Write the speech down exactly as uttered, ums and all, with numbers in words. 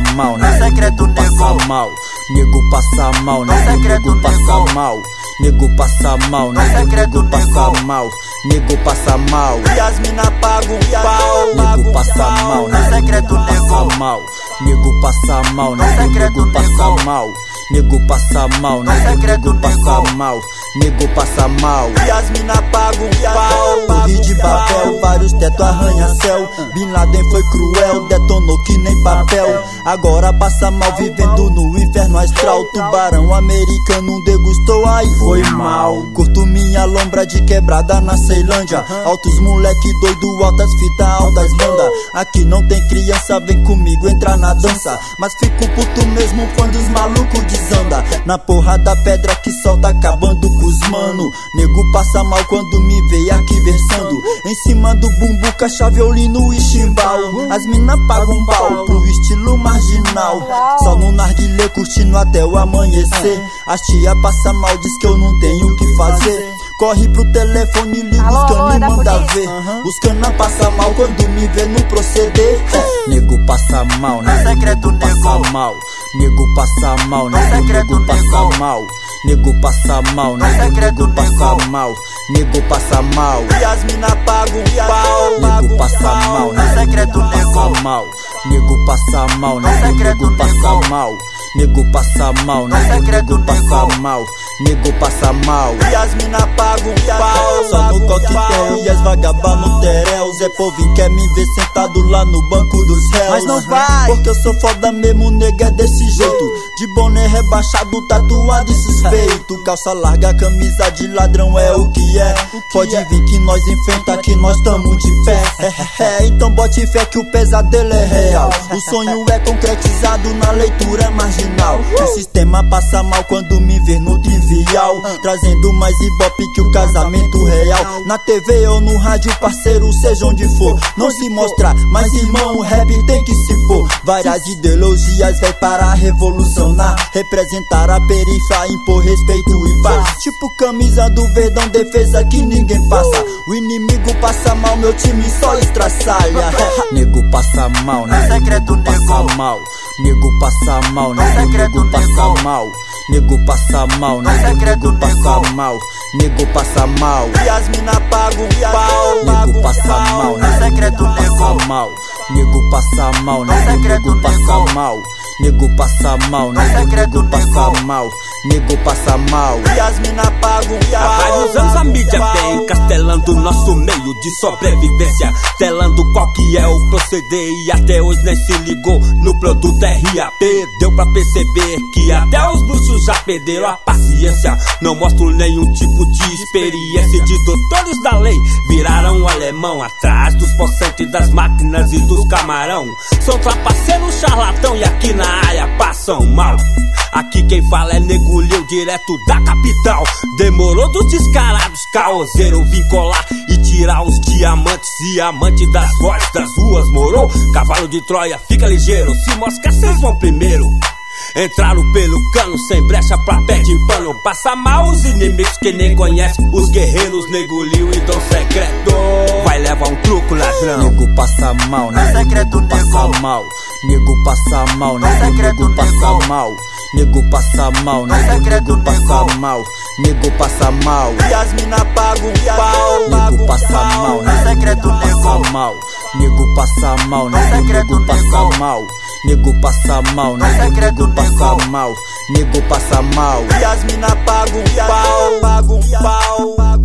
mal, né? Secreto, nego passa mal, nego passa mal, né? Secreto, Nego passa mal, nego passa mal, né? Secreto, Nego passa mal, nego passa mal. E as mina pagam pau. Nego passa mal, né? Secreto, Passa nego mal, nego passa mal, né? Secreto, Nego passa mal, nego passa mal, né? Secreto, Nego passa mal, nego passa mal. E as mina pagam pau. Torre de Babel, vários teto arranha-céu. Bin Laden foi cruel, detonou que nem papel. Agora passa mal vivendo no inferno astral. Tubarão americano degustou, aí foi mal. Curto minha lombra de quebrada na Ceilândia. Altos moleque doido, altas fitas, altas banda. Aqui não tem criança, vem comigo entrar na dança. Mas fico puto mesmo quando os malucos desanda. Na porra da pedra que solta acabando com os mano. Nego passa mal quando me vê aqui versando. Em cima do bumbuca, violino e chimbal. As mina pagam pau pro estilo marginal. Só no narguilé curtindo até o amanhecer. As tia passa mal, diz que eu não tenho o que fazer. Corre pro telefone, liga os cana e manda ver. Os cana passa mal quando me vê no proceder. Nego passa mal, né? Secreto, Passa nego mal, nego passa mal, né? Secreto, Nego passa nego mal, nego passa mal, né? Secreto, Nego passa nego mal, nego passa mal. E as mina pagam pau. Nego passa mal, né? Secreto, nego Passa mal, nego passa mal, né? Secreto, Nego passa nego mal, nego passa mal, né? Secreto, Nego passa nego mal, nego passa mal. E as mina pagam pau. Só no coquetel e as vagabas no terel. Zé Povinho quer me ver sentado lá no banco dos réus. Mas não vai, porque eu sou foda mesmo, nega, é desse jeito. De boné rebaixado, tatuado e suspeito. Calça larga, camisa de ladrão é o que é. Pode vir que nós enfrenta, que nós tamo de pé. É, é, então bote fé que o pesadelo é real. O sonho é concretizado na leitura marginal. O sistema passa mal quando me vê no trivial. Trazendo mais ibope que o casamento real. Na T V ou no rádio, parceiro, seja onde for. Não se mostrar, mas irmão, o rap tem que se pôr. Várias ideologias vai para revolucionar. Representar a periferia, impor respeito e paz. Tipo camisa do Verdão, defesa que ninguém passa. O inimigo passa mal, meu time só estraçalha. Nego passa mal, né? Secreto, Passa nego mal, nego passa mal, né? Secreto, Nego passa nego mal, nego passa mal, né? Secreto, Nego passa nego mal, nego passa mal. E as mina pagam pau. Nego passa mal, né? Secreto, Passa nego mal, nego passa mal, né? Secreto, Nego passa nego mal, nego passa mal, né? Secreto, Nego passa nego mal, nego passa mal. E as mina pagam Há pau. vários anos a mídia vem encastelando nosso meio de sobrevivência, telando qual que é o proceder, e até hoje nem se ligou no produto R A P. Deu pra perceber que até os bruxos já perderam a paciência. Não mostro nenhum tipo de experiência de doutores da lei. Viraram alemão atrás dos possentes das máquinas e dos camarão. São trapaceiros, charlatão e aqui na área passam mal. Aqui quem fala é negulheu direto da capital. Demorou dos descarados caoseiro vim colar e tirar os diamantes, diamante das vozes das ruas morou. Cavalo de Troia, fica ligeiro, se mosca cês vão primeiro. Entraram pelo cano, sem brecha pra pé de pano. Passa mal os inimigos que nem conhece. Os guerreiros, negulhio e dom secreto. Vai levar um truco, ladrão. Nego passa mal, né? Secreto, Nego passa nego mal, nego passa mal, né? Secreto, Nego passa nego mal, nego passa mal, né? Secreto, Nego passa nego mal, nego passa mal. E as mina pagam pau. Nego passa mal, né? Secreto, Passa nego mal, nego passa mal, né? Secreto, Nego passa nego mal, nego passa mal, né? Secreto, Nego passa nego mal, nego passa mal. E as mina pagam pau. Pagam pau.